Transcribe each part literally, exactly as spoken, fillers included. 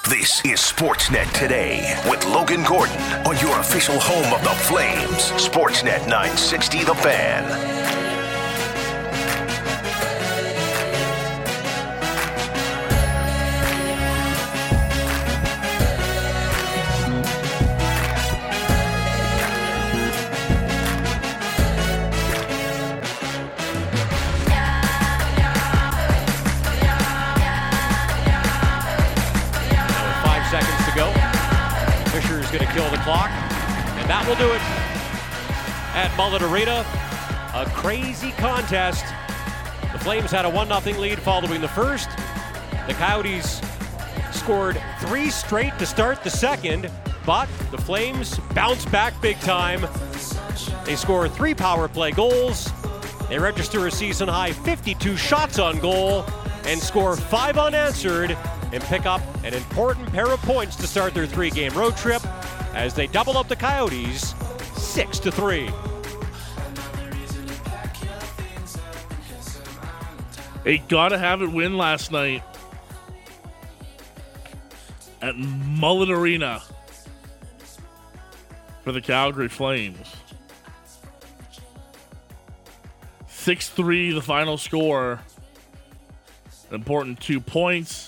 This is Sportsnet Today with Logan Gordon on your official home of the Flames. Sportsnet nine sixty The Fan. Going to kill the clock, and that will do it at Mullet Arena. A crazy contest. The Flames had a one nothing lead following the first. The Coyotes scored three straight to start the second, but the Flames bounced back big time. They score three power play goals. They register a season-high fifty-two shots on goal and score five unanswered and pick up an important pair of points to start their three-game road trip as they double up the Coyotes six to three. A gotta-have-it win last night at Mullet Arena for the Calgary Flames. six three the final score. An important two points.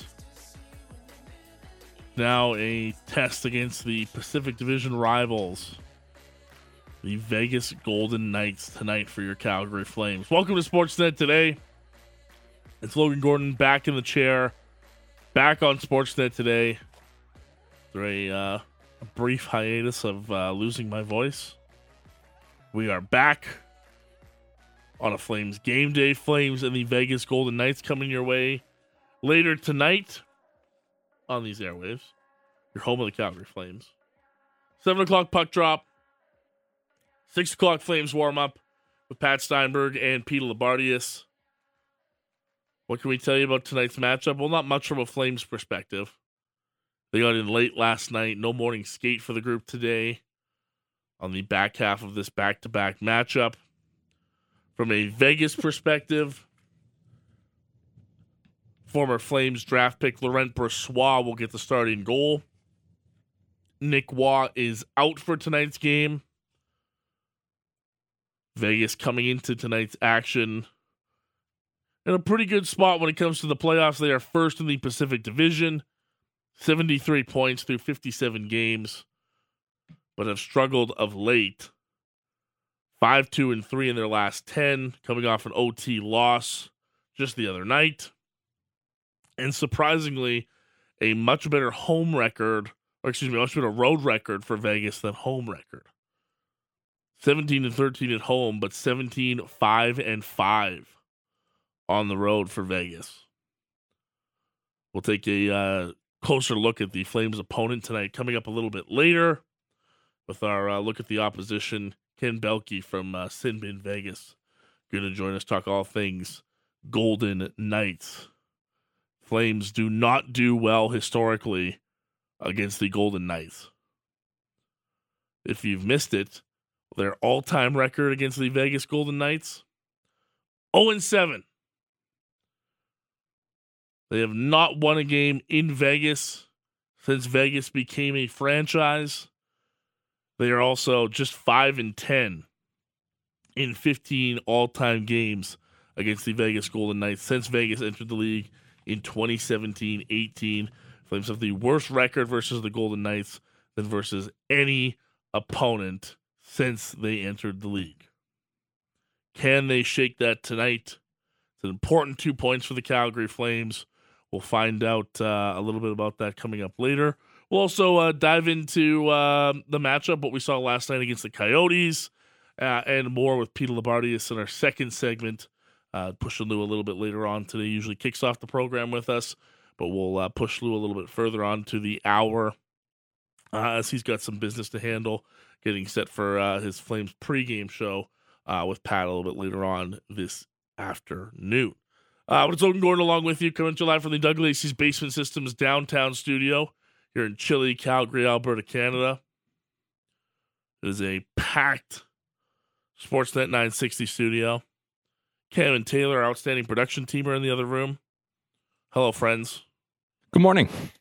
Now a test against the Pacific Division rivals, the Vegas Golden Knights, tonight for your Calgary Flames. Welcome to Sportsnet Today. It's Logan Gordon back in the chair, back on Sportsnet Today after a, uh, a brief hiatus of uh, losing my voice. We are back on a Flames game day. Flames and the Vegas Golden Knights coming your way later tonight on these airwaves. Your home of the Calgary Flames. seven o'clock puck drop. six o'clock Flames warm up with Pat Steinberg and Peter Labardius. What can we tell you about tonight's matchup? Well, not much from a Flames perspective. They got in late last night. No morning skate for the group today on the back half of this back-to-back matchup. From a Vegas perspective, former Flames draft pick Laurent Brossoit will get the starting goal. Nick Waugh is out for tonight's game. Vegas coming into tonight's action in a pretty good spot when it comes to the playoffs. They are first in the Pacific Division, seventy-three points through fifty-seven games, but have struggled of late. five two and three in their last ten, coming off an O T loss just the other night. And surprisingly, a much better home record, or excuse me, much better road record for Vegas than home record. seventeen and thirteen at home, but seventeen five and five on the road for Vegas. We'll take a uh, closer look at the Flames' opponent tonight, coming up a little bit later with our uh, look at the opposition. Ken Belke from uh, Sinbin Vegas going to join us, talk all things Golden Knights. Flames do not do well historically against the Golden Knights. If you've missed it, their all-time record against the Vegas Golden Knights, oh and seven. They have not won a game in Vegas since Vegas became a franchise. They are also just five and ten in fifteen all-time games against the Vegas Golden Knights since Vegas entered the league in twenty seventeen eighteen. Flames have the worst record versus the Golden Knights than versus any opponent since they entered the league. Can they shake that tonight? It's an important two points for the Calgary Flames. We'll find out uh, a little bit about that coming up later. We'll also uh, dive into uh, the matchup, what we saw last night against the Coyotes, uh, and more with Peter Labardius in our second segment. Uh, push Lou a little bit later on today. Usually kicks off the program with us, but we'll uh, push Lou a little bit further on to the hour uh, as he's got some business to handle, getting set for uh, his Flames pregame show uh, with Pat a little bit later on this afternoon. Uh, but it's Logan Gordon along with you, coming to you live from the Doug Lacey's Basement Systems downtown studio here in chilly Calgary, Alberta, Canada. It is a packed Sportsnet nine sixty studio. Cam and Taylor, our outstanding production team, are in the other room. Hello, friends. Good morning.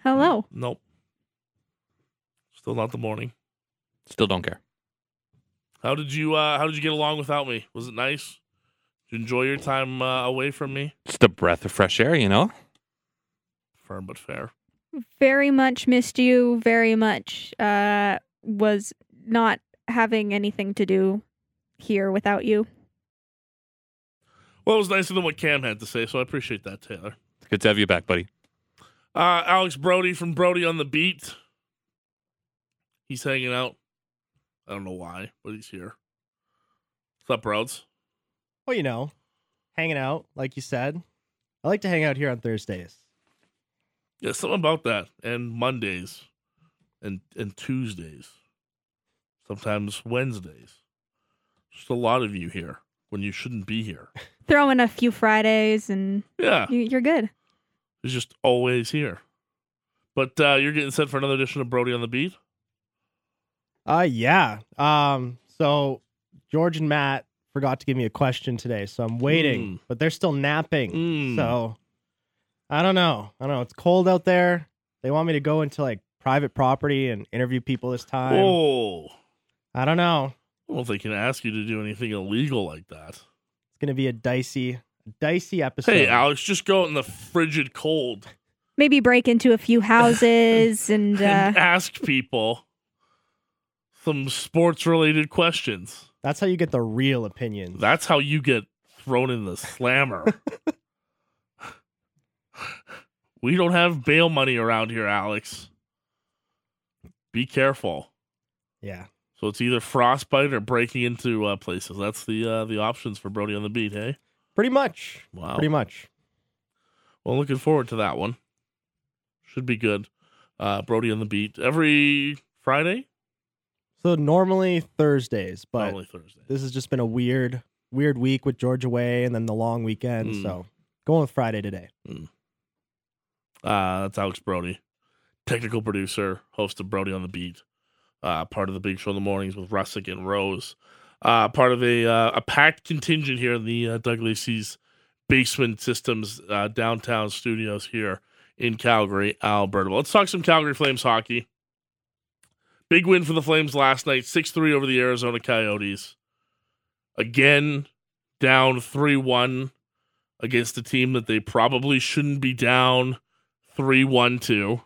Hello. Nope. Still not the morning. Still don't care. How did you uh, How did you get along without me? Was it nice? Did you enjoy your time uh, away from me? Just a breath of fresh air, you know? Firm but fair. Very much missed you. Very much uh, was not having anything to do here without you. Well, it was nicer than what Cam had to say, so I appreciate that, Taylor. Good to have you back, buddy. Uh, Alex Brody from Brody on the Beat. He's hanging out. I don't know why, but he's here. What's up, Broads? Well, you know, hanging out, like you said. I like to hang out here on Thursdays. Yeah, something about that. And Mondays. And, and Tuesdays. Sometimes Wednesdays. Just a lot of you here when you shouldn't be here. Throw in a few Fridays and Yeah. you, you're good. He's just always here. But uh, you're getting set for another edition of Brody on the Beat? Uh, yeah. Um, so George and Matt forgot to give me a question today, so I'm waiting, Mm. but they're still napping. Mm. So I don't know. I don't know. It's cold out there. They want me to go into like private property and interview people this time. Oh. I don't know. I don't think they can ask you to do anything illegal like that. It's going to be a dicey, dicey episode. Hey, Alex, just go out in the frigid cold Maybe break into a few houses and, uh, and ask people some sports-related questions. That's how you get the real opinions. That's how you get thrown in the slammer. We don't have bail money around here, Alex. Be careful. Yeah. So it's either frostbite or breaking into uh, places. That's the uh, the options for Brody on the Beat, hey? Pretty much. Wow. Pretty much. Well, looking forward to that one. Should be good. Uh, Brody on the Beat every Friday? So normally Thursdays, but Probably Thursday. this has just been a weird, weird week with George away and then the long weekend. Mm. So going with Friday today. Mm. Uh, that's Alex Brody, technical producer, host of Brody on the Beat, uh, part of the Big Show in the Mornings with Russick and Rose, uh, part of a uh, a packed contingent here in the uh, Doug Lacey's Basement Systems uh, downtown studios here in Calgary, Alberta. Well, let's talk some Calgary Flames hockey. Big win for the Flames last night, six three over the Arizona Coyotes. Again, down three one against a team that they probably shouldn't be down three one to.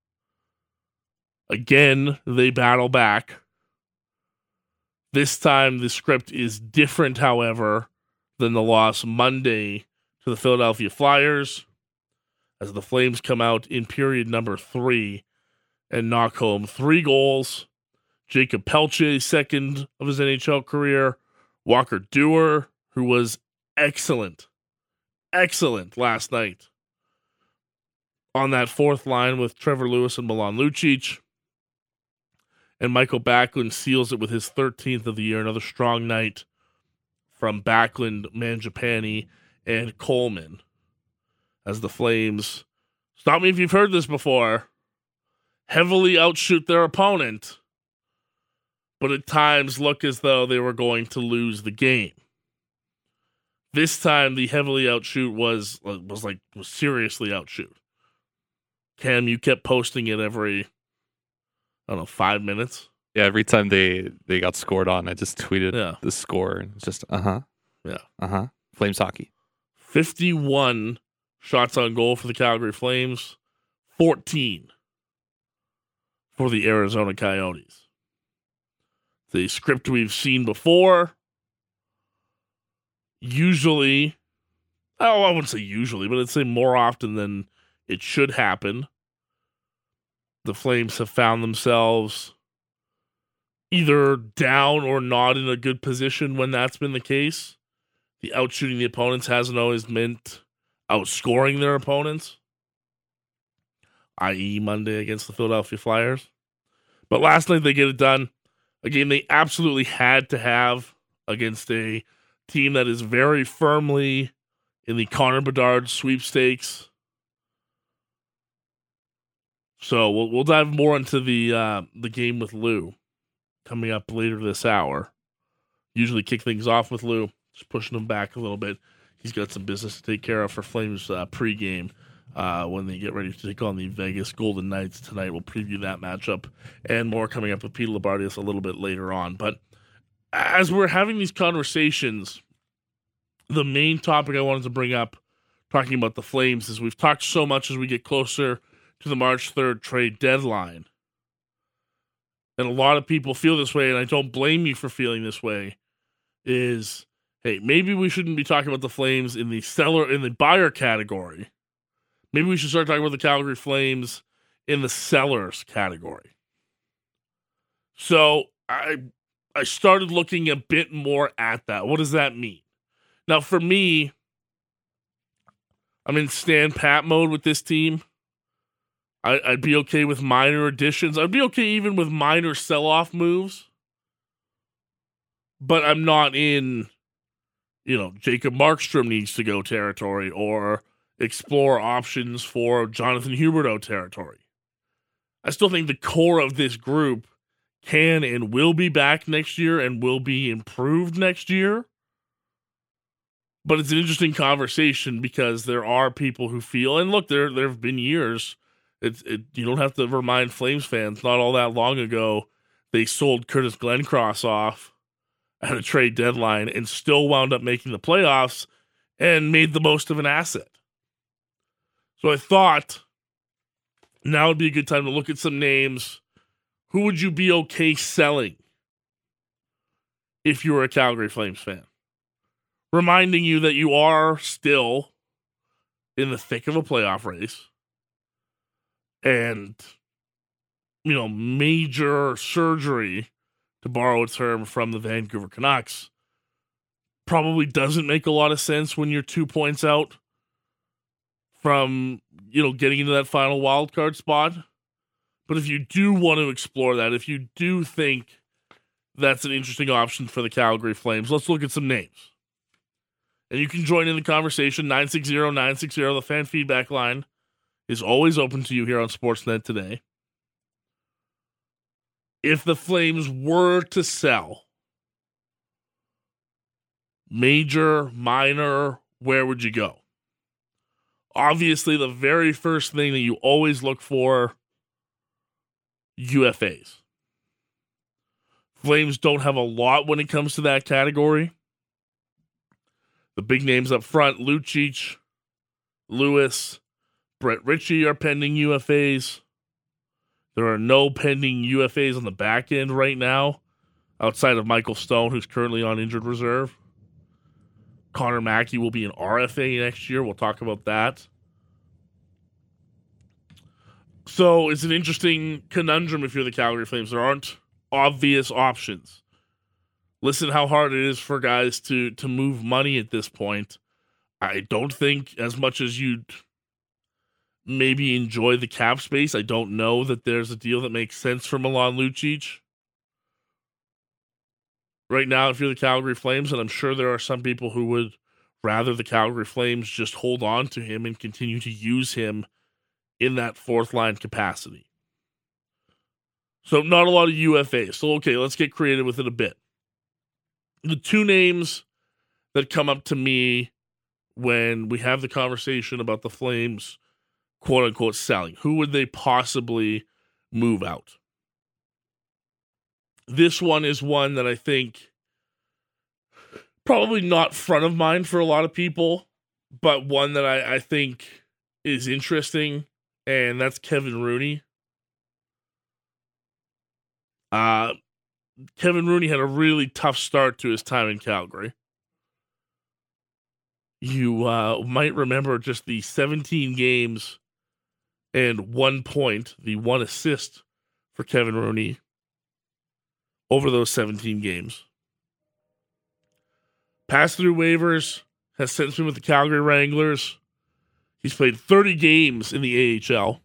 Again, they battle back. This time, the script is different, however, than the loss Monday to the Philadelphia Flyers, as the Flames come out in period number three and knock home three goals. Jacob Pelche, second of his N H L career. Walker Duehr, who was excellent, excellent last night on that fourth line with Trevor Lewis and Milan Lucic. And Michael Backlund seals it with his thirteenth of the year. Another strong night from Backlund, Mangiapane, and Coleman as the Flames, stop me if you've heard this before, heavily outshoot their opponent, but at times look as though they were going to lose the game. This time, the heavily outshoot was was like was seriously outshoot. Cam, you kept posting it every, I don't know, five minutes. Yeah, every time they, they got scored on, I just tweeted Yeah. the score. And it's just, uh-huh. Yeah. Uh-huh. Flames hockey. fifty-one shots on goal for the Calgary Flames, fourteen for the Arizona Coyotes. The script we've seen before. Usually, oh, I wouldn't say usually, but I'd say more often than it should happen. The Flames have found themselves either down or not in a good position when that's been the case. The outshooting the opponents hasn't always meant outscoring their opponents, that is. Monday against the Philadelphia Flyers. But last night they get it done. A game they absolutely had to have against a team that is very firmly in the Connor Bedard sweepstakes. So we'll we'll dive more into the uh, the game with Lou coming up later this hour. Usually kick things off with Lou, just pushing him back a little bit. He's got some business to take care of for Flames uh, pregame uh, when they get ready to take on the Vegas Golden Knights tonight. We'll preview that matchup and more coming up with Peter Labardius a little bit later on. But as we're having these conversations, the main topic I wanted to bring up, talking about the Flames, is we've talked so much as we get closer to the March third trade deadline. And a lot of people feel this way, and I don't blame you for feeling this way, is, hey, maybe we shouldn't be talking about the Flames in the seller, in the buyer category. Maybe we should start talking about the Calgary Flames in the sellers category. So I I started looking a bit more at that. What does that mean? Now, for me, I'm in stand pat mode with this team. I, I'd be okay with minor additions. I'd be okay even with minor sell-off moves. But I'm not in, you know, Jacob Markstrom needs to go territory or explore options for Jonathan Huberdeau territory. I still think the core of this group can and will be back next year and will be improved next year. But it's an interesting conversation because there are people who feel, and look, there there have been years. It's it, you don't have to remind Flames fans. Not all that long ago, they sold Curtis Glencross off at a trade deadline and still wound up making the playoffs and made the most of an asset. So I thought now would be a good time to look at some names. Who would you be okay selling if you were a Calgary Flames fan? Reminding you that you are still in the thick of a playoff race. And, you know, major surgery, to borrow a term from the Vancouver Canucks, probably doesn't make a lot of sense when you're two points out from, you know, getting into that final wildcard spot. But if you do want to explore that, if you do think that's an interesting option for the Calgary Flames, let's look at some names. And you can join in the conversation, nine six zero, nine six zero. The fan feedback line is always open to you here on Sportsnet today. If the Flames were to sell, major, minor, where would you go? Obviously, the very first thing that you always look for, U F As. Flames don't have a lot when it comes to that category. The big names up front, Lucic, Lewis, Brett Ritchie are pending U F As. There are no pending U F As on the back end right now, outside of Michael Stone, who's currently on injured reserve. Connor Mackey will be an R F A next year. We'll talk about that. So it's an interesting conundrum if you're the Calgary Flames. There aren't obvious options. Listen how hard it is for guys to, to move money at this point. I don't think, as much as you'd maybe enjoy the cap space, I don't know that there's a deal that makes sense for Milan Lucic. Right now, if you're the Calgary Flames, and I'm sure there are some people who would rather the Calgary Flames just hold on to him and continue to use him in that fourth line capacity. So not a lot of U F As. So okay, let's get creative with it a bit. The two names that come up to me when we have the conversation about the Flames, quote unquote, selling, who would they possibly move out? This one is one that I think probably not front of mind for a lot of people, but one that I, I think is interesting, and that's Kevin Rooney. Uh, Kevin Rooney had a really tough start to his time in Calgary. You uh, might remember just the seventeen games and one point, the one assist for Kevin Rooney over those seventeen games. Passed through waivers, has since been with the Calgary Wranglers. He's played thirty games in the A H L.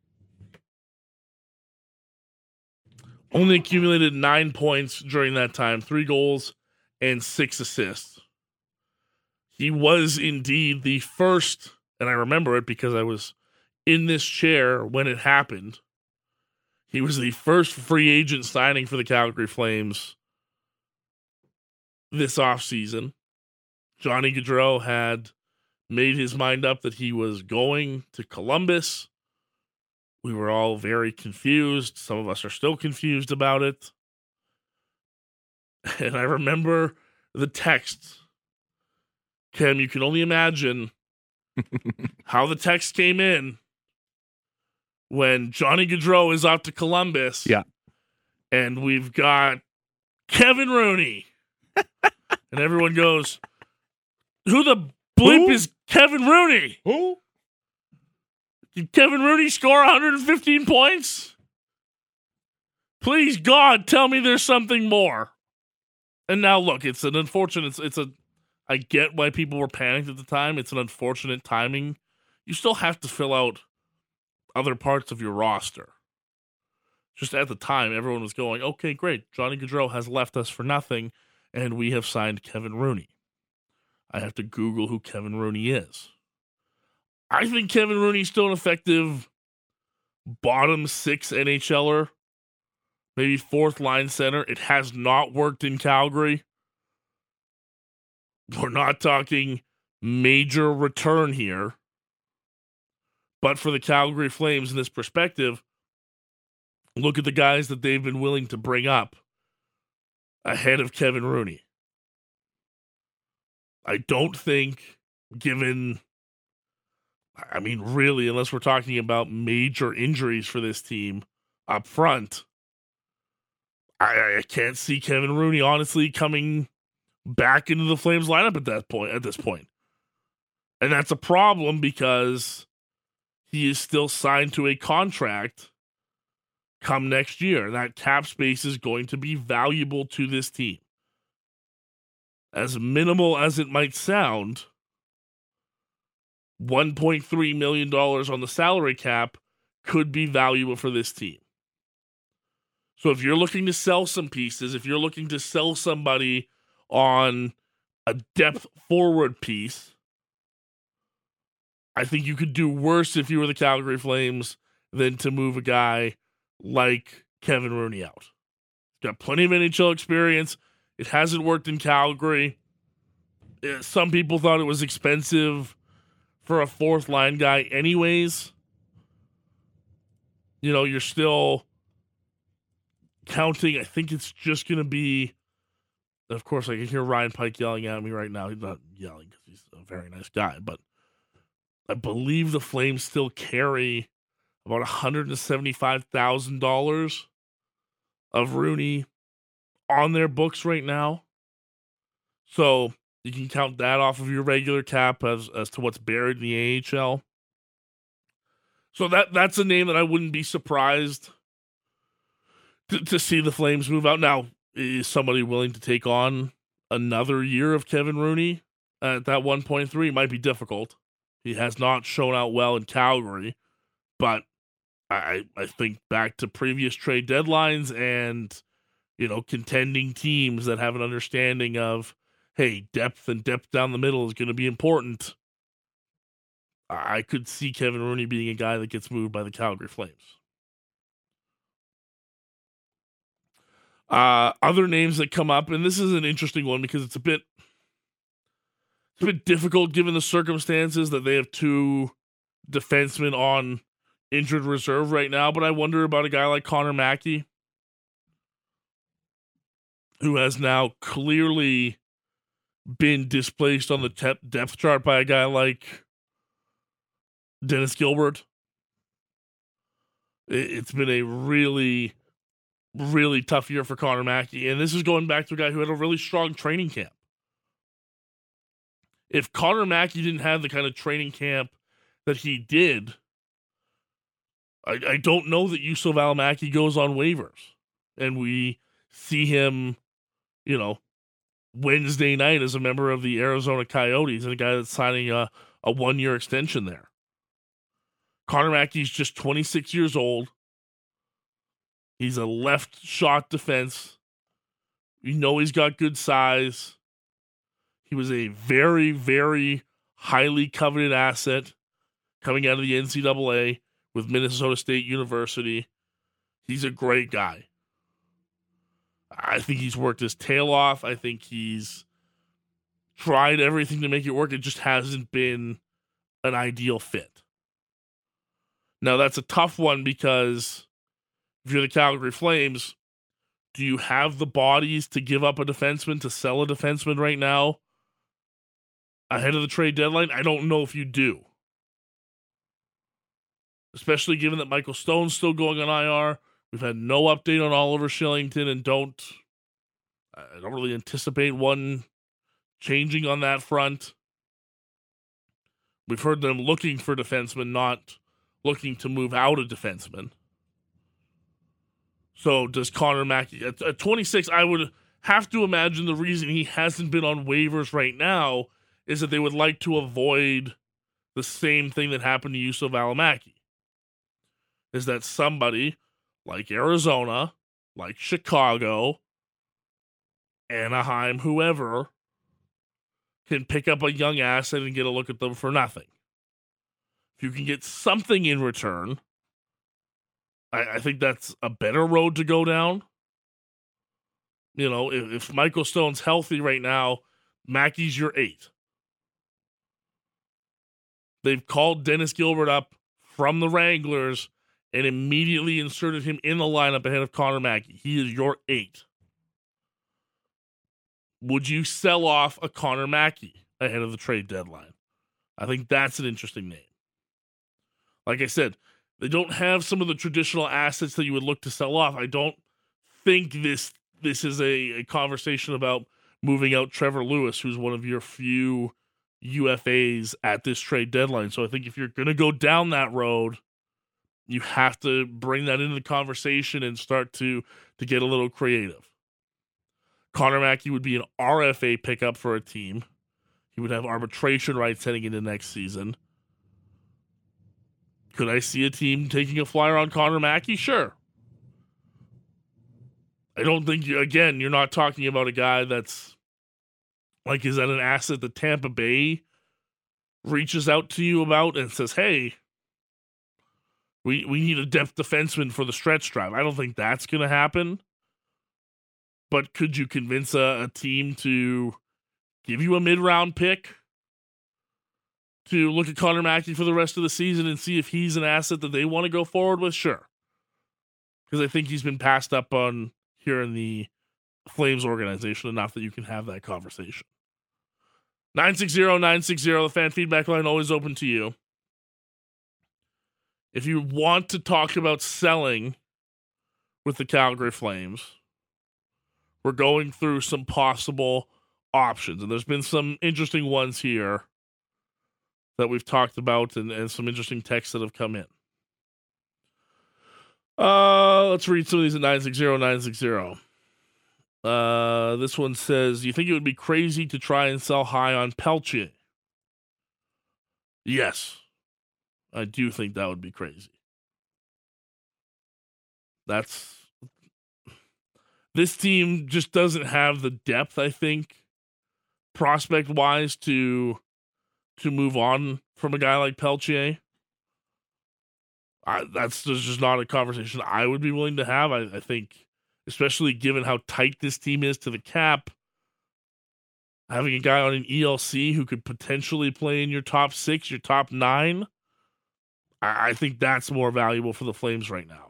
Only accumulated nine points during that time, three goals and six assists. He was indeed the first, and I remember it because I was in this chair when it happened. He was the first free agent signing for the Calgary Flames this offseason. Johnny Gaudreau had made his mind up that he was going to Columbus. We were all very confused. Some of us are still confused about it. And I remember the text. Cam, you can only imagine how the text came in when Johnny Gaudreau is out to Columbus. Yeah. And we've got Kevin Rooney. And everyone goes, who the bleep Who? is Kevin Rooney? Who? Did Kevin Rooney score one hundred fifteen points? Please, God, tell me there's something more. And now, look, it's an unfortunate, it's, it's a, I get why people were panicked at the time. It's an unfortunate timing. You still have to fill out other parts of your roster. Just at the time, everyone was going, okay, great. Johnny Gaudreau has left us for nothing, and we have signed Kevin Rooney. I have to Google who Kevin Rooney is. I think Kevin Rooney's still an effective bottom six NHLer, maybe fourth line center. It has not worked in Calgary. We're not talking major return here. But for the Calgary Flames in this perspective, look at the guys that they've been willing to bring up ahead of Kevin Rooney. I don't think, given, I mean, really, unless we're talking about major injuries for this team up front, I, I can't see Kevin Rooney honestly coming back into the Flames lineup at that point. At this point, and that's a problem because he is still signed to a contract come next year. That cap space is going to be valuable to this team. As minimal as it might sound, one point three million dollars on the salary cap could be valuable for this team. So if you're looking to sell some pieces, if you're looking to sell somebody on a depth forward piece, I think you could do worse if you were the Calgary Flames than to move a guy like Kevin Rooney out. He's got plenty of N H L experience. It hasn't worked in Calgary. Some people thought it was expensive for a fourth line guy anyways. You know, you're still counting. I think it's just going to be, of course, I can hear Ryan Pike yelling at me right now. He's not yelling because he's a very nice guy, but I believe the Flames still carry about one hundred seventy-five thousand dollars of Rooney on their books right now. So you can count that off of your regular cap as, as to what's buried in the A H L. So that that's a name that I wouldn't be surprised to, to see the Flames move out. Now, is somebody willing to take on another year of Kevin Rooney at that one point three? It might be difficult. He has not shown out well in Calgary, but I, I think back to previous trade deadlines and, you know, contending teams that have an understanding of, hey, depth and depth down the middle is going to be important. I could see Kevin Rooney being a guy that gets moved by the Calgary Flames. Uh, other names that come up, and this is an interesting one because it's a bit, it's a bit difficult given the circumstances that they have two defensemen on injured reserve right now, but I wonder about a guy like Connor Mackey, who has now clearly been displaced on the te- depth chart by a guy like Dennis Gilbert. It's been a really, really tough year for Connor Mackey, and this is going back to a guy who had a really strong training camp. If Connor Mackey didn't have the kind of training camp that he did, I, I don't know that Juuso Välimäki goes on waivers, and we see him, you know, Wednesday night as a member of the Arizona Coyotes and a guy that's signing a, a one-year extension there. Connor Mackey's just twenty-six years old. He's a left shot defense. You know he's got good size. He was a very, very highly coveted asset coming out of the N C double A with Minnesota State University. He's a great guy. I think he's worked his tail off. I think he's tried everything to make it work. It just hasn't been an ideal fit. Now, that's a tough one because if you're the Calgary Flames, do you have the bodies to give up a defenseman, to sell a defenseman right now ahead of the trade deadline? I don't know if you do. Especially given that Michael Stone's still going on I R. We've had no update on Oliver Shillington and don't, I don't really anticipate one changing on that front. We've heard them looking for defensemen, not looking to move out a defenseman. So does Connor Mackey, at, at twenty-six, I would have to imagine the reason he hasn't been on waivers right now is that they would like to avoid the same thing that happened to Yusuf Alamaki. Is that somebody like Arizona, like Chicago, Anaheim, whoever, can pick up a young asset and get a look at them for nothing. If you can get something in return, I, I think that's a better road to go down. You know, if, if Michael Stone's healthy right now, Mackey's your eight. They've called Dennis Gilbert up from the Wranglers and immediately inserted him in the lineup ahead of Connor Mackey. He is your eight. Would you sell off a Connor Mackey ahead of the trade deadline? I think that's an interesting name. Like I said, they don't have some of the traditional assets that you would look to sell off. I don't think this this is a, a conversation about moving out Trevor Lewis, who's one of your few U F As at this trade deadline. So I think if you're going to go down that road, you have to bring that into the conversation and start to, to get a little creative. Connor Mackey would be an R F A pickup for a team. He would have arbitration rights heading into next season. Could I see a team taking a flyer on Connor Mackey? Sure. I don't think, you, again, you're not talking about a guy that's, like, is that an asset that Tampa Bay reaches out to you about and says, hey, we, we need a depth defenseman for the stretch drive. I don't think that's going to happen. But could you convince a, a team to give you a mid-round pick to look at Connor Mackey for the rest of the season and see if he's an asset that they want to go forward with? Sure. Because I think he's been passed up on here in the Flames organization enough that you can have that conversation. nine six zero, nine six zero, the fan feedback line always open to you. If you want to talk about selling with the Calgary Flames, we're going through some possible options. And there's been some interesting ones here that we've talked about and, and some interesting texts that have come in. Uh, let's read some of these at nine six zero, nine six zero. Uh, this one says, you think it would be crazy to try and sell high on Pelche? Yes. I do think that would be crazy. That's... This team just doesn't have the depth, I think, prospect-wise, to to move on from a guy like Pelche. I, that's just not a conversation I would be willing to have. I, I think, especially given how tight this team is to the cap, having a guy on an E L C who could potentially play in your top six, your top nine, I, I think that's more valuable for the Flames right now.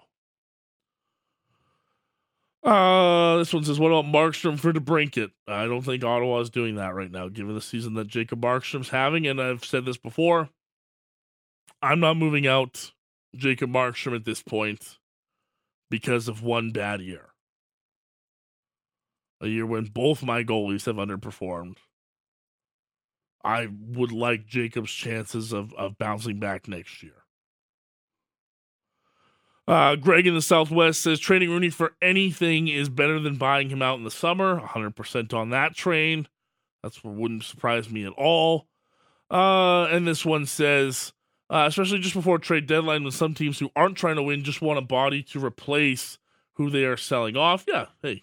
Uh, this one says, what about Markstrom for DeBrincat? I don't think Ottawa is doing that right now, given the season that Jacob Markstrom's having. And I've said this before, I'm not moving out Jacob Markstrom at this point because of one bad year. A year when both my goalies have underperformed. I would like Jacob's chances of, of bouncing back next year. Uh, Greg in the Southwest says trading Rooney for anything is better than buying him out in the summer. one hundred percent on that train. That's what wouldn't surprise me at all. Uh, and this one says, uh, especially just before trade deadline, when some teams who aren't trying to win just want a body to replace who they are selling off. Yeah, hey.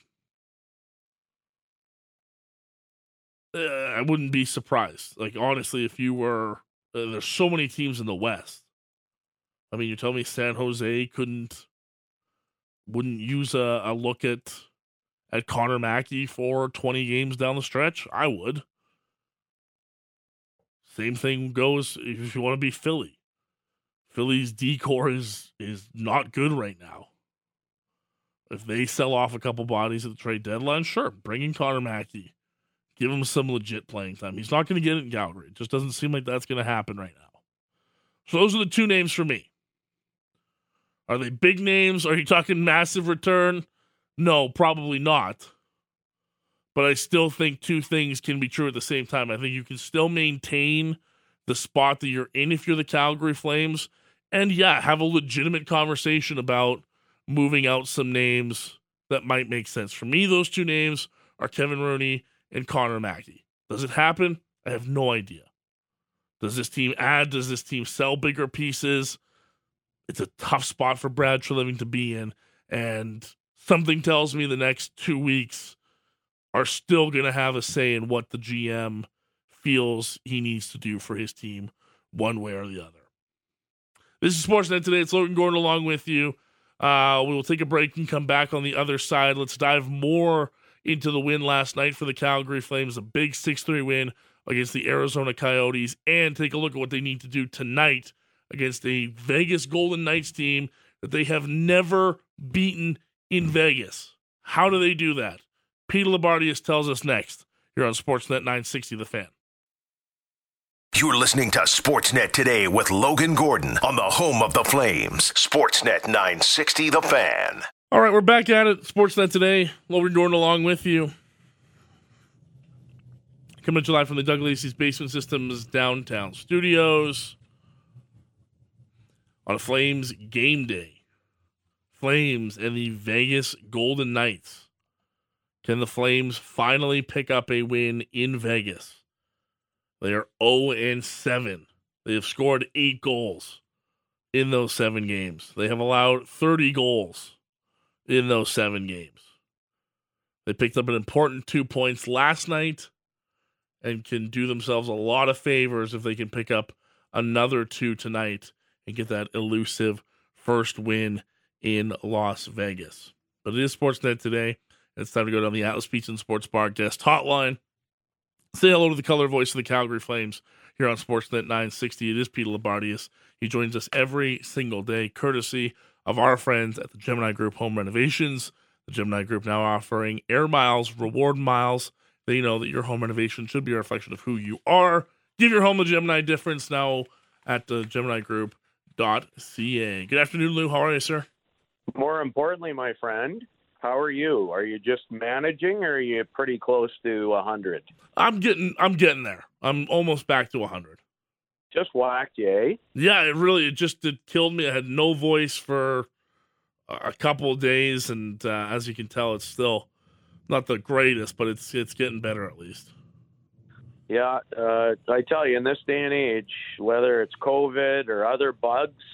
Uh, I wouldn't be surprised. Like, honestly, if you were, uh, there's so many teams in the West. I mean, you tell me San Jose couldn't, wouldn't use a, a look at at Connor Mackey for twenty games down the stretch? I would. Same thing goes if you want to be Philly. Philly's decor is is not good right now. If they sell off a couple bodies at the trade deadline, sure, bring in Connor Mackey. Give him some legit playing time. He's not going to get it in Calgary. It just doesn't seem like that's going to happen right now. So those are the two names for me. Are they big names? Are you talking massive return? No, probably not. But I still think two things can be true at the same time. I think you can still maintain the spot that you're in if you're the Calgary Flames. And yeah, have a legitimate conversation about moving out some names that might make sense. For me, those two names are Kevin Rooney and Connor Mackey. Does it happen? I have no idea. Does this team add? Does this team sell bigger pieces? It's a tough spot for Brad Treliving to be in. And something tells me the next two weeks are still going to have a say in what the G M feels he needs to do for his team one way or the other. This is Sportsnet Today. It's Logan Gordon along with you. Uh, we will take a break and come back on the other side. Let's dive more into the win last night for the Calgary Flames, a big six three win against the Arizona Coyotes, and take a look at what they need to do tonight against a Vegas Golden Knights team that they have never beaten in Vegas. How do they do that? Peter Labardius tells us next here on Sportsnet nine sixty The Fan. You're listening to Sportsnet Today with Logan Gordon on the home of the Flames. Sportsnet nine sixty The Fan. All right, we're back at it. Sportsnet Today. Logan Gordon along with you. Coming to you live from the Doug Lacey's Basement Systems downtown studios on a Flames game day. Flames and the Vegas Golden Knights. Can the Flames finally pick up a win in Vegas? They are oh and seven. They have scored eight goals in those seven games. They have allowed thirty goals in those seven games. They picked up an important two points last night and can do themselves a lot of favors if they can pick up another two tonight and get that elusive first win in Las Vegas. But it is Sportsnet Today. It's time to go down the Atlas Pizza and Sports Bar guest hotline. Say hello to the color voice of the Calgary Flames here on Sportsnet nine sixty. It is Peter Labardius. He joins us every single day, courtesy of our friends at the Gemini Group Home Renovations. The Gemini Group now offering Air Miles, Reward Miles. They know that your home renovation should be a reflection of who you are. Give your home a Gemini difference now at the Gemini Group dot c a. Good afternoon, Lou. How are you, sir? More importantly, my friend, how are you? Are you just managing, or are you pretty close to one hundred? I'm getting I'm getting there. I'm almost back to one hundred. Just whacked you, eh? Yeah, it really, it just it killed me. I had no voice for a couple of days, and uh, as you can tell, it's still not the greatest, but it's it's getting better at least. Yeah, uh, I tell you, in this day and age, whether it's COVID or other bugs,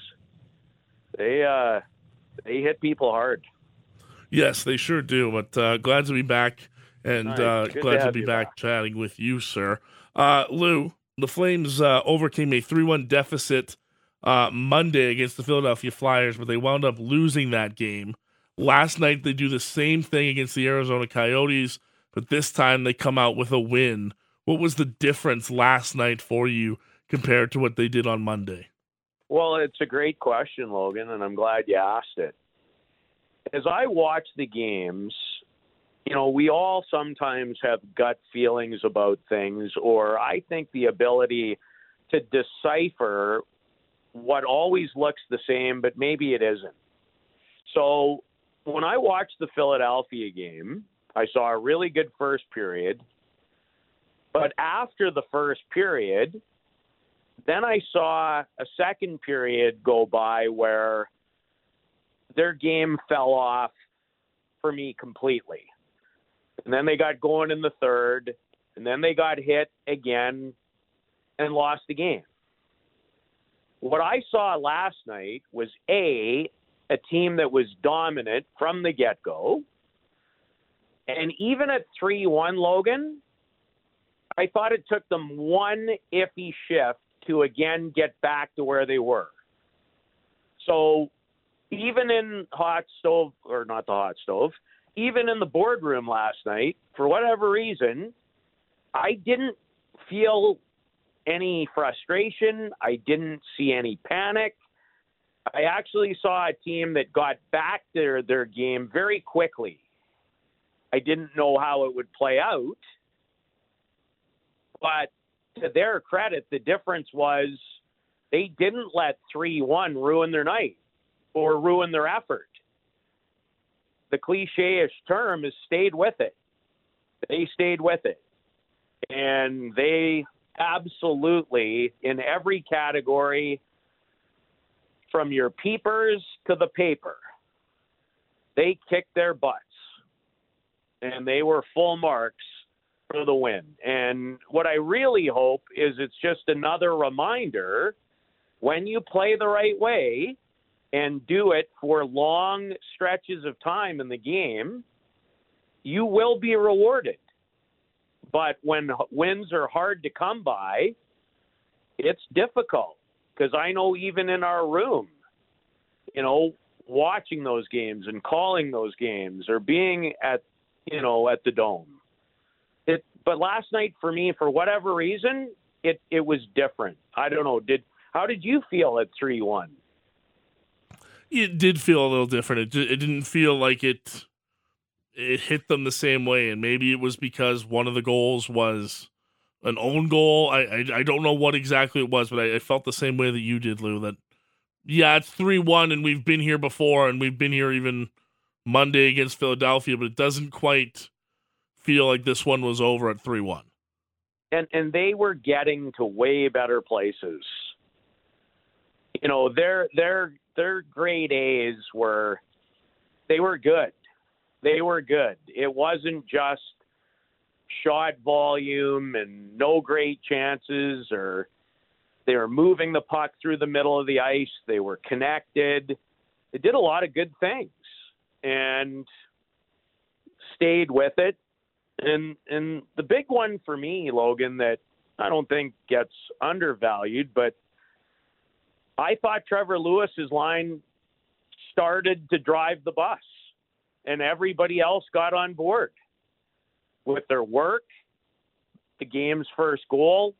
they uh, they hit people hard. Yes, they sure do. But uh, glad to be back, and Nice. uh, Good glad to to have be you back, back. chatting with you, sir. Uh, Lou, the Flames uh, overcame a three one deficit uh, Monday against the Philadelphia Flyers, but they wound up losing that game. Last night, they do the same thing against the Arizona Coyotes, but this time they come out with a win. What was the difference last night for you compared to what they did on Monday? Well, it's a great question, Logan, and I'm glad you asked it. As I watch the games, you know, we all sometimes have gut feelings about things, or I think the ability to decipher what always looks the same, but maybe it isn't. So when I watched the Philadelphia game, I saw a really good first period. But after the first period, then I saw a second period go by where their game fell off for me completely. And then they got going in the third, and then they got hit again and lost the game. What I saw last night was, A, a team that was dominant from the get-go. And even at three one, Logan, I thought it took them one iffy shift to again get back to where they were. So even in hot stove, or not the hot stove, even in the boardroom last night, for whatever reason, I didn't feel any frustration. I didn't see any panic. I actually saw a team that got back to their game very quickly. I didn't know how it would play out, but to their credit, the difference was they didn't let three one ruin their night or ruin their effort. The cliche-ish term is stayed with it. They stayed with it. And they absolutely, in every category, from your peepers to the paper, they kicked their butts. And they were full marks for the win. And what I really hope is it's just another reminder, when you play the right way and do it for long stretches of time in the game, you will be rewarded. But when wins are hard to come by, it's difficult. Because I know even in our room, you know, watching those games and calling those games or being at, you know, at the Dome. It, but last night for me, for whatever reason, it, it was different. I don't know. Did how did you feel at three one? It did feel a little different. It, it didn't feel like it it hit them the same way, and maybe it was because one of the goals was an own goal. I I, I don't know what exactly it was, but I, I felt the same way that you did, Lou, that, yeah, it's three one, and we've been here before, and we've been here even Monday against Philadelphia, but it doesn't quite feel like this one was over at three one. And and they were getting to way better places. You know, their their their grade A's were they were good. They were good. It wasn't just shot volume and no great chances, or they were moving the puck through the middle of the ice. They were connected. They did a lot of good things and stayed with it. And and the big one for me, Logan, that I don't think gets undervalued, but I thought Trevor Lewis's line started to drive the bus, and everybody else got on board with their work, the game's first goal.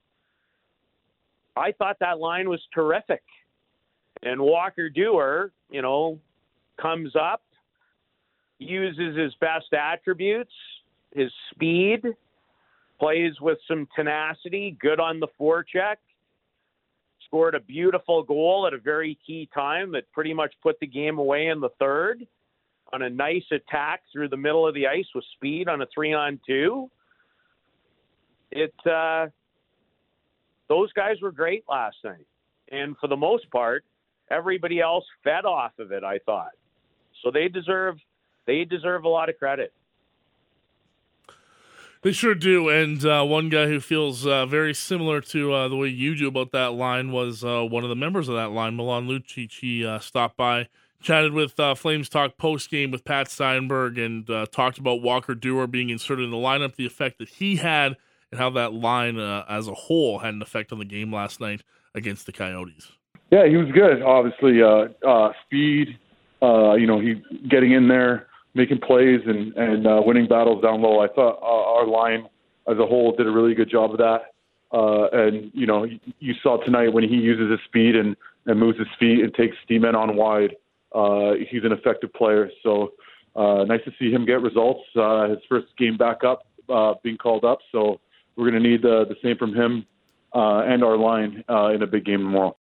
I thought that line was terrific. And Walker Duehr, you know, comes up, uses his best attributes, his speed, plays with some tenacity, good on the forecheck, scored a beautiful goal at a very key time that pretty much put the game away in the third on a nice attack through the middle of the ice with speed on a three-on-two. It, uh, those guys were great last night. And for the most part, everybody else fed off of it, I thought. So they deserve they deserve a lot of credit. They sure do, and uh, one guy who feels uh, very similar to uh, the way you do about that line was uh, one of the members of that line, Milan Lucic. He uh, stopped by, chatted with uh, Flames Talk post-game with Pat Steinberg, and uh, talked about Walker Duehr being inserted in the lineup, the effect that he had, and how that line uh, as a whole had an effect on the game last night against the Coyotes. Yeah, he was good, obviously. Uh, uh, speed, uh, you know, he getting in there, making plays and, and uh, winning battles down low. I thought uh, our line as a whole did a really good job of that. Uh, and, you know, you, you saw tonight when he uses his speed and, and moves his feet and takes D-men on wide, uh, he's an effective player. So uh, nice to see him get results. Uh, his first game back up, uh, being called up. So we're going to need uh, the same from him uh, and our line uh, in a big game tomorrow.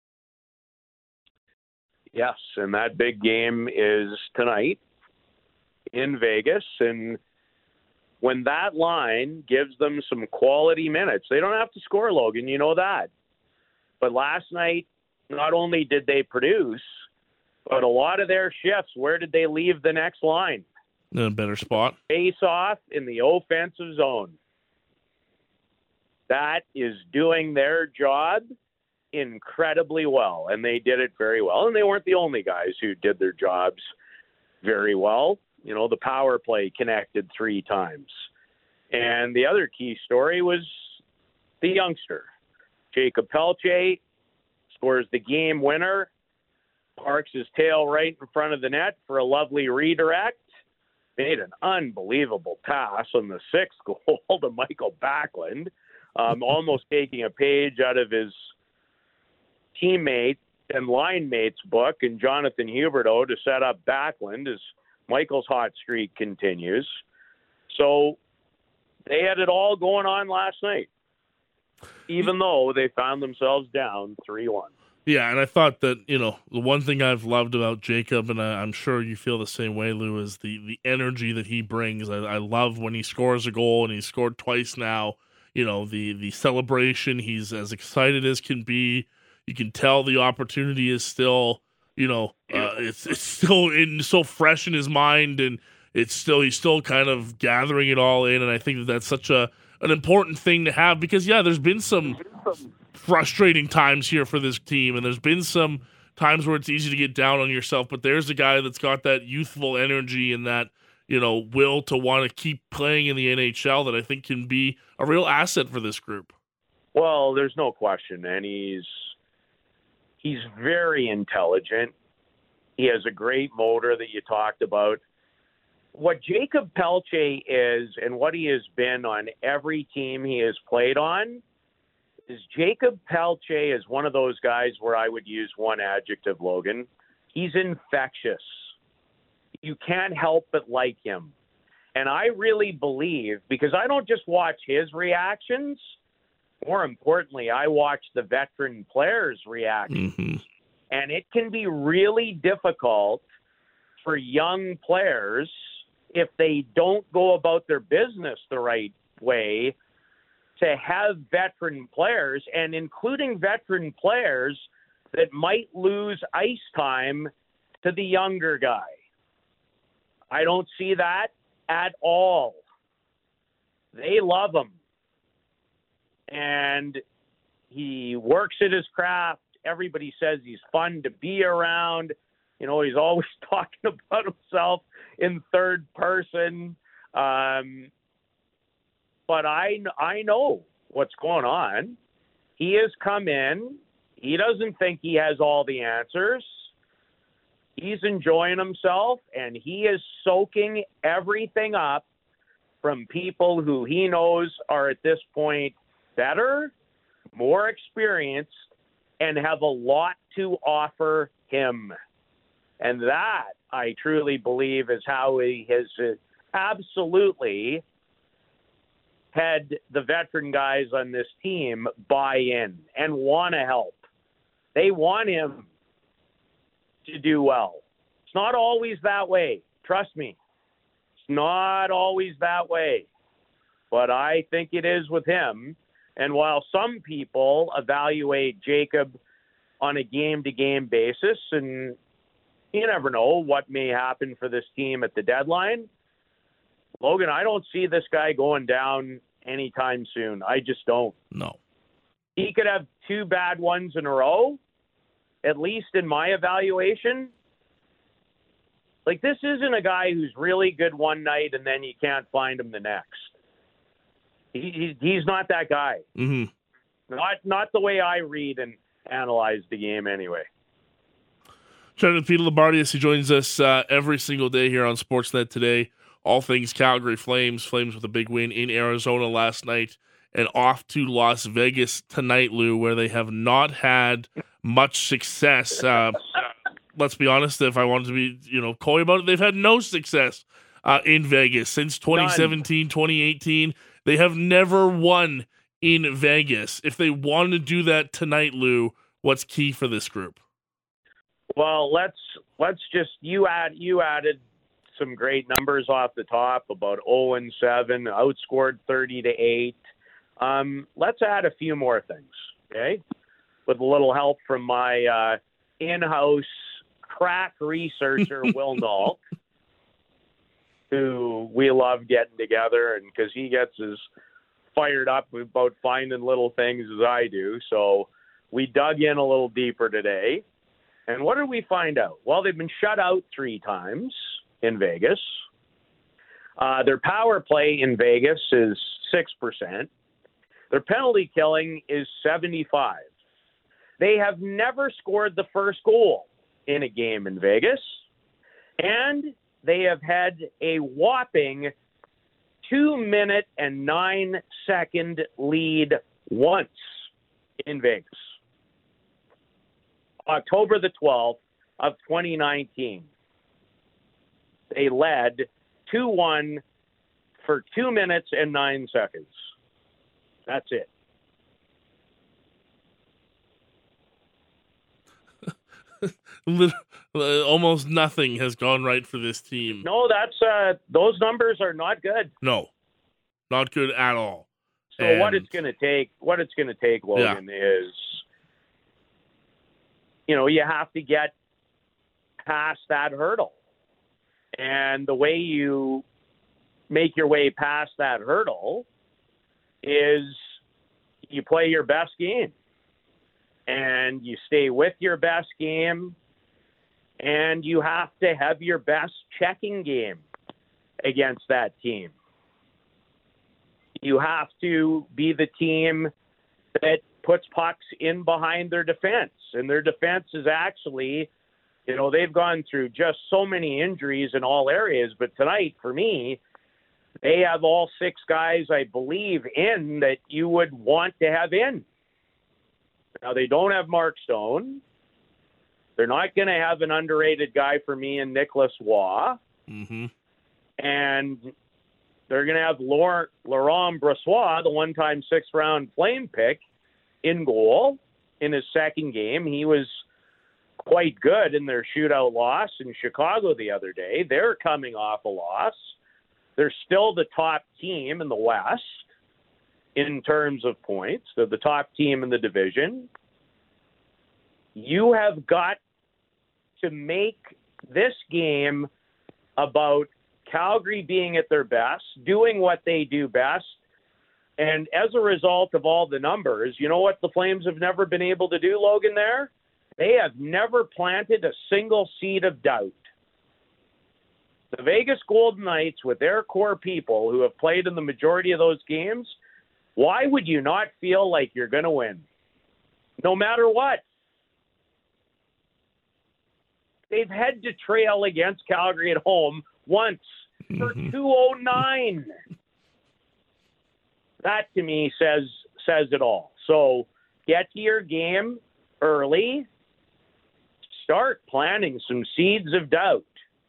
Yes, and that big game is tonight in Vegas, and when that line gives them some quality minutes, they don't have to score, Logan, you know that. But last night, not only did they produce, but a lot of their shifts, where did they leave the next line? In a better spot. Face off in the offensive zone. That is doing their job incredibly well, and they did it very well. And they weren't the only guys who did their jobs very well. You know, the power play connected three times. And the other key story was the youngster. Jacob Pelche scores the game winner, parks his tail right in front of the net for a lovely redirect, made an unbelievable pass on the sixth goal to Michael Backlund, um, almost taking a page out of his teammate and line mate's book, and Jonathan Huberdeau to set up Backlund as Michael's hot streak continues. So they had it all going on last night, even though they found themselves down three one. Yeah, and I thought that, you know, the one thing I've loved about Jacob, and I, I'm sure you feel the same way, Lou, is the, the energy that he brings. I, I love when he scores a goal, and he's scored twice now. You know, the, the celebration, he's as excited as can be. You can tell the opportunity is still, you know, uh, it's it's still in so fresh in his mind, and it's still he's still kind of gathering it all in. And I think that that's such a an important thing to have because, yeah, there's been some frustrating times here for this team, and there's been some times where it's easy to get down on yourself. But there's a guy that's got that youthful energy and that, you know, will to want to keep playing in the N H L that I think can be a real asset for this group. Well, there's no question, and he's he's very intelligent. He has a great motor that you talked about. What Jacob Pelche is and what he has been on every team he has played on is Jacob Pelche is one of those guys where I would use one adjective, Logan. He's infectious. You can't help but like him. And I really believe, because I don't just watch his reactions, more importantly, I watch the veteran players' reactions. Mm-hmm. And it can be really difficult for young players if they don't go about their business the right way to have veteran players, and including veteran players that might lose ice time to the younger guy. I don't see that at all. They love him. And he works at his craft. Everybody says he's fun to be around. You know, he's always talking about himself in third person. Um, but I, I know what's going on. He has come in. He doesn't think he has all the answers. He's enjoying himself, and he is soaking everything up from people who he knows are at this point better, more experienced, and have a lot to offer him. And that, I truly believe, is how he has absolutely had the veteran guys on this team buy in and want to help. They want him to do well. It's not always that way. Trust me. It's not always that way. But I think it is with him. And while some people evaluate Jacob on a game-to-game basis, and you never know what may happen for this team at the deadline, Logan, I don't see this guy going down anytime soon. I just don't. No. He could have two bad ones in a row, at least in my evaluation. Like, this isn't a guy who's really good one night and then you can't find him the next. He, he, he's not that guy. Mm-hmm. Not not the way I read and analyze the game anyway. Shout out to Peter Labardius. He joins us uh, every single day here on Sportsnet today. All things Calgary Flames. Flames with a big win in Arizona last night and off to Las Vegas tonight, Lou, where they have not had much success. Uh, let's be honest, if I wanted to be, you know, coy about it, they've had no success uh, in Vegas since twenty seventeen, twenty eighteen. They have never won in Vegas. If they want to do that tonight, Lou, what's key for this group? Well, let's let's just you add you added some great numbers off the top about oh and seven, outscored thirty to eight. Um, let's add a few more things, okay? With a little help from my uh, in-house crack researcher, Will Nault, who we love getting together, and because he gets as fired up about finding little things as I do. So we dug in a little deeper today. And what did we find out? Well, they've been shut out three times in Vegas. Uh, their power play in Vegas is six percent. Their penalty killing is seventy-five. They have never scored the first goal in a game in Vegas. And they have had a whopping two-minute and nine-second lead once in Vegas. October the twelfth of twenty nineteen. They led two one for two minutes and nine seconds. That's it. Almost nothing has gone right for this team. No, that's uh, those numbers are not good. No, not good at all. So and what it's going to take, what it's going to take, Logan, yeah. is, you know, you have to get past that hurdle. And the way you make your way past that hurdle is you play your best game. And you stay with your best game, and you have to have your best checking game against that team. You have to be the team that puts pucks in behind their defense. And their defense is actually, you know, they've gone through just so many injuries in all areas. But tonight, for me, they have all six guys, I believe, in that you would want to have in. Now, they don't have Mark Stone. They're not going to have an underrated guy for me in Nicholas Waugh. Mm-hmm. And they're going to have Laurent, Laurent Brossoit, the one-time sixth-round Flame pick, in goal in his second game. He was quite good in their shootout loss in Chicago the other day. They're coming off a loss. They're still the top team in the West in terms of points. They're the top team in the division. You have got to make this game about Calgary being at their best, doing what they do best. And as a result of all the numbers, you know what the Flames have never been able to do, Logan, there? They have never planted a single seed of doubt. The Vegas Golden Knights, with their core people who have played in the majority of those games, why would you not feel like you're going to win? No matter what. They've had to trail against Calgary at home once for two oh nine. That, to me, says says it all. So get to your game early. Start planting some seeds of doubt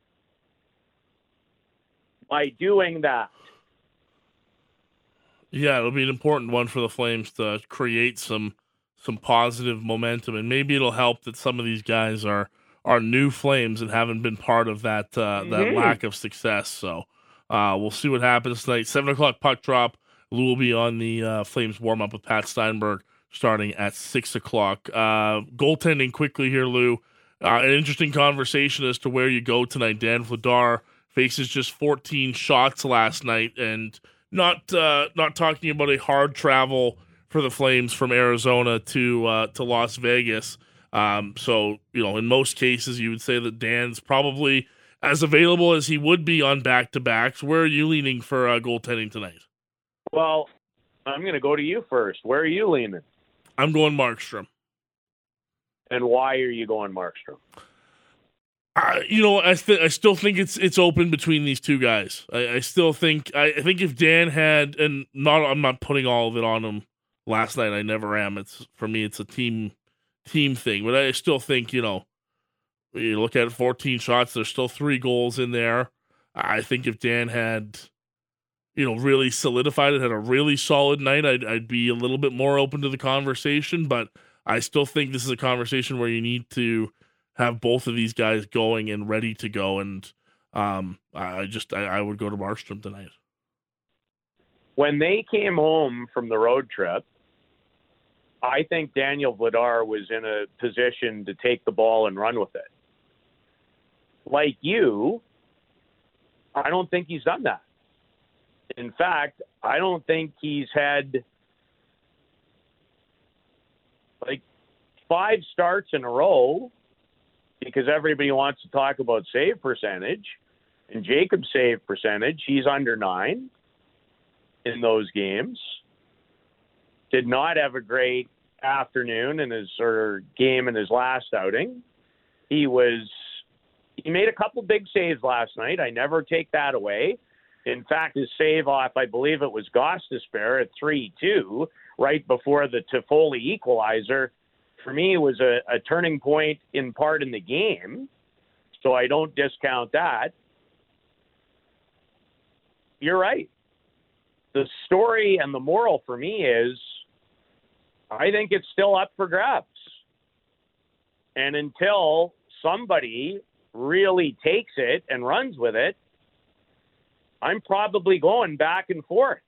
by doing that. Yeah, it'll be an important one for the Flames to create some some positive momentum, and maybe it'll help that some of these guys are are new Flames and haven't been part of that uh, that Mm-hmm. lack of success. So uh, we'll see what happens tonight. Seven o'clock puck drop. Lou will be on the uh, Flames warm up with Pat Steinberg starting at six o'clock. Uh, goaltending quickly here, Lou. Uh, an interesting conversation as to where you go tonight. Dan Vladar faces just fourteen shots last night, and not uh, not talking about a hard travel for the Flames from Arizona to uh, to Las Vegas. Um, so, you know, in most cases, you would say that Dan's probably as available as he would be on back-to-backs. Where are you leaning for uh, goaltending tonight? Well, I'm going to go to you first. Where are you leaning? I'm going Markstrom. And why are you going Markstrom? Uh, you know, I th- I still think it's it's open between these two guys. I, I still think I, I think if Dan had, and not I'm not putting all of it on him last night. I never am. It's for me. It's a team team thing. But I still think, you know, you look at fourteen shots. There's still three goals in there. I think if Dan had, you know, really solidified it, had a really solid night, I'd I'd be a little bit more open to the conversation. But I still think this is a conversation where you need to have both of these guys going and ready to go. And um, I just I, I would go to Markstrom tonight. When they came home from the road trip, I think Daniel Vladar was in a position to take the ball and run with it. Like you, I don't think he's done that. In fact, I don't think he's had like five starts in a row, because everybody wants to talk about save percentage, and Jacob's save percentage, he's under nine in those games. Did not have a great afternoon in his or game in his last outing. He was he made a couple big saves last night. I never take that away. In fact, his save off, I believe it was Gostisbehere at three two, right before the Toffoli equalizer, for me was a, a turning point in part in the game. So I don't discount that. You're right. The story and the moral for me is I think it's still up for grabs. And until somebody really takes it and runs with it, I'm probably going back and forth.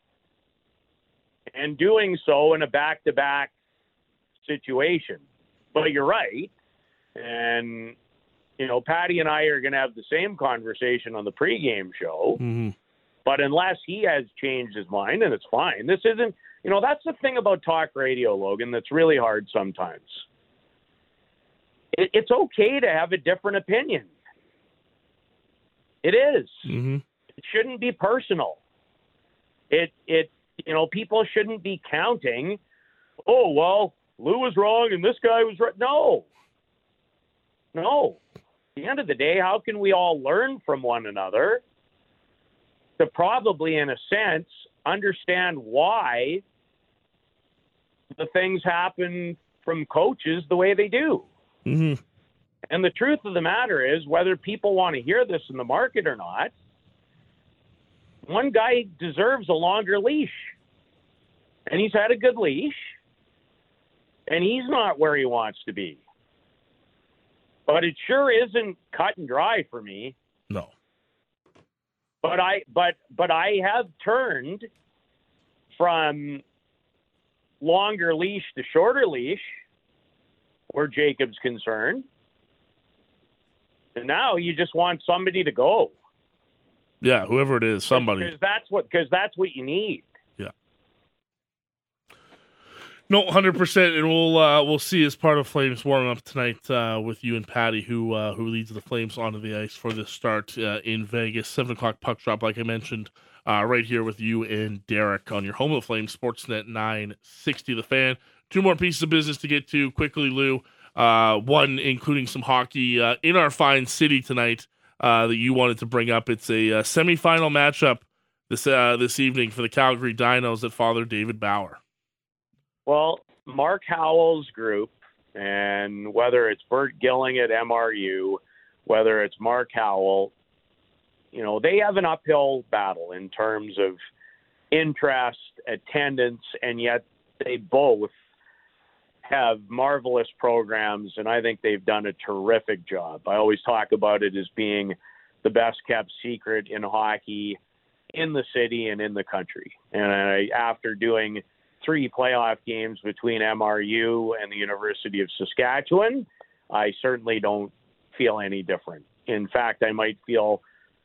And doing so in a back-to-back situation. But you're right. And, you know, Patty and I are going to have the same conversation on the pregame show. Mm-hmm. But unless he has changed his mind, and it's fine. This isn't, you know, that's the thing about talk radio, Logan, that's really hard sometimes. It, it's okay to have a different opinion. It is. Mm-hmm. It shouldn't be personal. It, it, you know, people shouldn't be counting, oh, well, Lou was wrong and this guy was right. No. No. At the end of the day, how can we all learn from one another to probably, in a sense, understand why the things happen from coaches the way they do? Mm-hmm. And the truth of the matter is, whether people want to hear this in the market or not, one guy deserves a longer leash. And he's had a good leash. And he's not where he wants to be. But it sure isn't cut and dry for me. No. But I but but I have turned from longer leash to shorter leash where Jacob's concerned. And now you just want somebody to go. Yeah, whoever it is, somebody. Because that's what because that's what you need. Yeah. No, one hundred percent, and we'll uh, we'll see as part of Flames warming up tonight uh, with you and Patty, who uh, who leads the Flames onto the ice for this start uh, in Vegas. Seven o'clock puck drop, like I mentioned, uh, right here with you and Derek on your home of the Flames, Sportsnet nine sixty The Fan. Two more pieces of business to get to quickly, Lou. Uh, one including some hockey uh, in our fine city tonight uh, that you wanted to bring up. It's a uh, semifinal matchup this uh, this evening for the Calgary Dinos that father David Bauer. Well, Mark Howell's group, and whether it's Bert Gilling at M R U, whether it's Mark Howell, you know, they have an uphill battle in terms of interest, attendance, and yet they both have marvelous programs, and I think they've done a terrific job. I always talk about it as being the best kept secret in hockey in the city and in the country. And I, after doing three playoff games between M R U and the University of Saskatchewan, I certainly don't feel any different. In fact, I might feel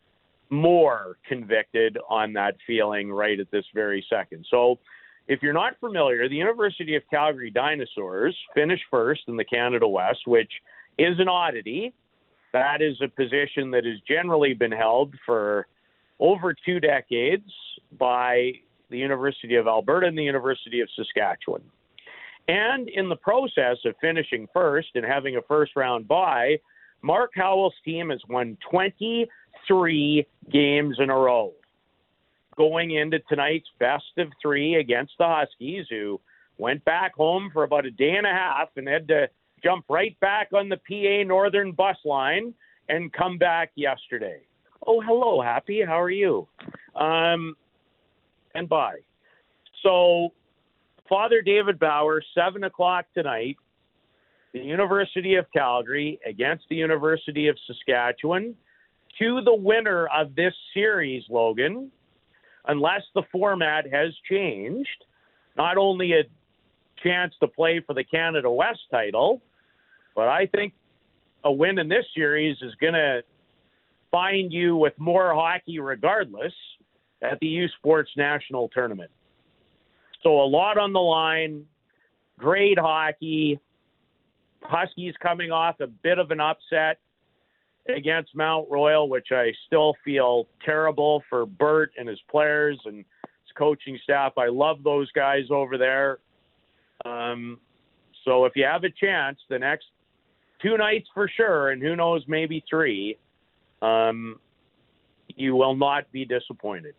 more convicted on that feeling right at this very second. So if you're not familiar, the University of Calgary Dinosaurs finished first in the Canada West, which is an oddity. That is a position that has generally been held for over two decades by the University of Alberta and the University of Saskatchewan. And in the process of finishing first and having a first-round bye, Mark Howell's team has won twenty-three games in a row, going into tonight's best of three against the Huskies, who went back home for about a day and a half and had to jump right back on the P A Northern bus line and come back yesterday. Oh, hello, Happy. How are you? Um, and bye. So, Father David Bauer, seven o'clock tonight, the University of Calgary against the University of Saskatchewan. To the winner of this series, Logan, unless the format has changed, not only a chance to play for the Canada West title, but I think a win in this series is going to find you with more hockey regardless at the U Sports National Tournament. So a lot on the line, great hockey. Huskies coming off a bit of an upset against Mount Royal, which I still feel terrible for Bert and his players and his coaching staff. I love those guys over there. Um, so if you have a chance, the next two nights for sure, and who knows, maybe three, um, you will not be disappointed.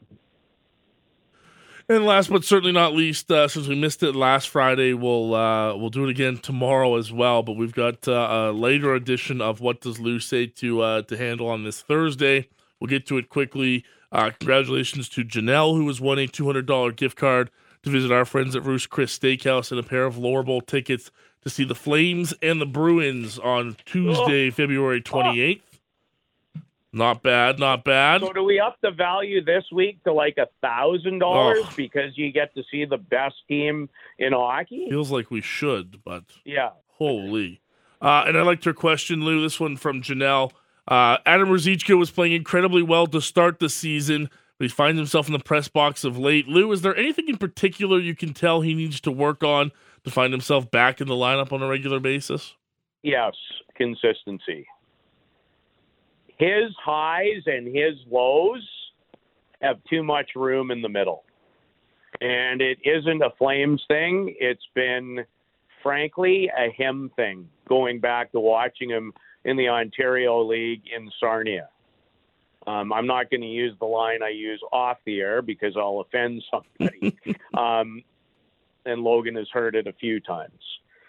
And last but certainly not least, uh, since we missed it last Friday, we'll uh, we'll do it again tomorrow as well. But we've got uh, a later edition of What Does Lou Say to uh, to handle on this Thursday. We'll get to it quickly. Uh, congratulations to Janelle, who has won a two hundred dollars gift card to visit our friends at Ruth's Chris Steakhouse and a pair of Lower Bowl tickets to see the Flames and the Bruins on Tuesday, oh. February twenty-eighth. Not bad, not bad. So do we up the value this week to like a thousand dollars because you get to see the best team in hockey? Feels like we should, but yeah, holy. Uh, and I liked your question, Lou. This one from Janelle. Uh, Adam Ruzicka was playing incredibly well to start the season, but he finds himself in the press box of late. Lou, is there anything in particular you can tell he needs to work on to find himself back in the lineup on a regular basis? Yes, consistency. His highs and his lows have too much room in the middle. And it isn't a Flames thing. It's been, frankly, a him thing, going back to watching him in the Ontario League in Sarnia. Um, I'm not going to use the line I use off the air because I'll offend somebody. um, and Logan has heard it a few times.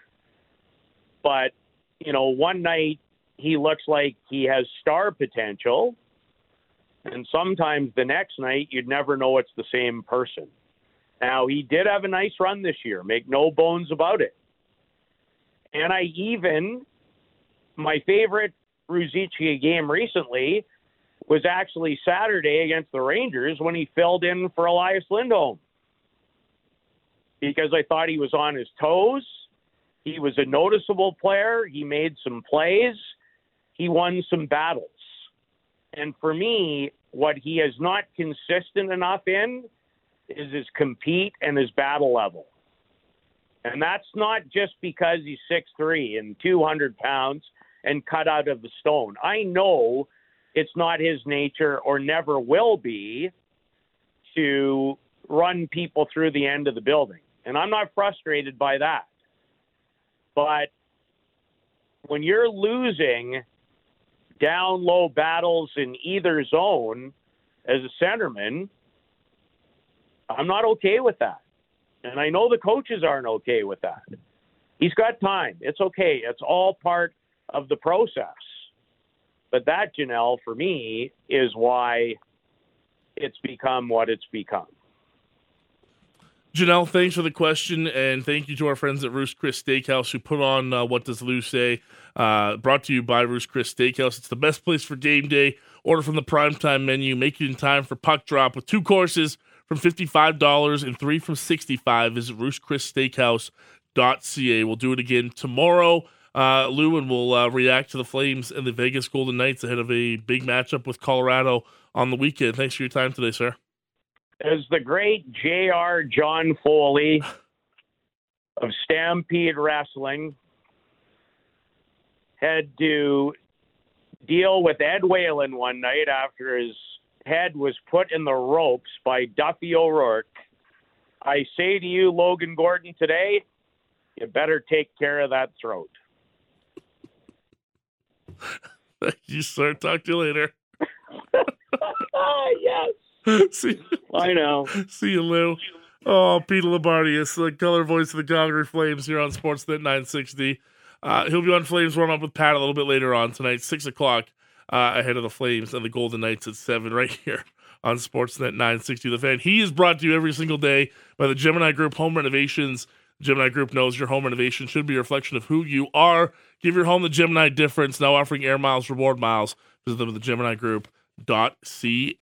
But, you know, one night, he looks like he has star potential, and sometimes the next night you'd never know it's the same person. Now, he did have a nice run this year, make no bones about it. And I even, my favorite Ruzicka game recently was actually Saturday against the Rangers when he filled in for Elias Lindholm. Because I thought he was on his toes. He was a noticeable player. He made some plays. He won some battles. And for me, what he is not consistent enough in is his compete and his battle level. And that's not just because he's six three and two hundred pounds and cut out of the stone. I know it's not his nature or never will be to run people through the end of the building. And I'm not frustrated by that. But when you're losing down low battles in either zone as a centerman, I'm not okay with that. And I know the coaches aren't okay with that. He's got time. It's okay. It's all part of the process. But that, Janelle, for me, is why it's become what it's become. Janelle, thanks for the question, and thank you to our friends at Ruth's Chris Steakhouse who put on uh, What Does Lou Say? Uh, brought to you by Ruth's Chris Steakhouse. It's the best place for game day. Order from the primetime menu. Make it in time for puck drop with two courses from fifty-five dollars and three from sixty-five dollars. Visit ruths chris steakhouse dot c a. We'll do it again tomorrow, uh, Lou, and we'll uh, react to the Flames and the Vegas Golden Knights ahead of a big matchup with Colorado on the weekend. Thanks for your time today, sir. As the great J R. John Foley of Stampede Wrestling had to deal with Ed Whalen one night after his head was put in the ropes by Duffy O'Rourke, I say to you, Logan Gordon, today, you better take care of that throat. Thank you, sir. Talk to you later. Yes. See, I know. See you, Lou. Oh, Peter Labardius, the color voice of the Calgary Flames here on Sportsnet nine sixty. Uh, he'll be on Flames Warm Up with Pat a little bit later on tonight, six o'clock, uh, ahead of the Flames and the Golden Knights at seven right here on Sportsnet nine sixty The Fan. He is brought to you every single day by the Gemini Group Home Renovations. Gemini Group knows your home renovation should be a reflection of who you are. Give your home the Gemini difference. Now offering air miles, reward miles. Visit them at the gemini group dot c a.